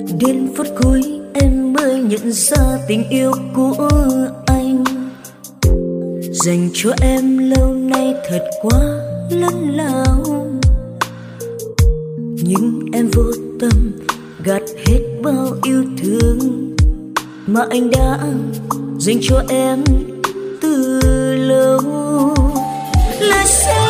Đến phút cuối em mới nhận ra tình yêu của anh dành cho em lâu nay thật quá lớn lao. Nhưng em vô tâm gạt hết bao yêu thương mà anh đã dành cho em từ lâu. Là sao